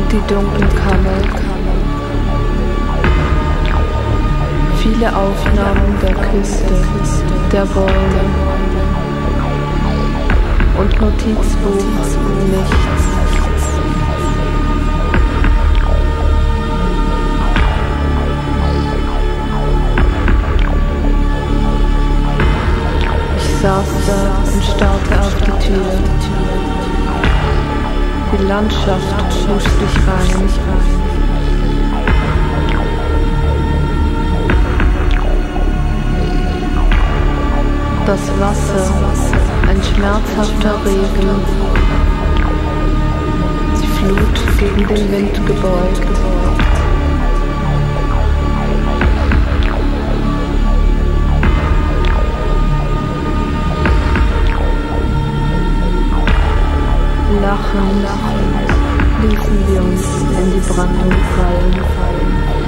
die Dunkelkammer. Viele Aufnahmen der Küste, der Bäume und Notizbuch nichts. Ich saß da und starrte auf die Tür. Die Landschaft wusch sich rein. Das Wasser, ein schmerzhafter Regen, die Flut gegen den Wind gebeugt. Lachen, ließen wir uns in die Brandung fallen.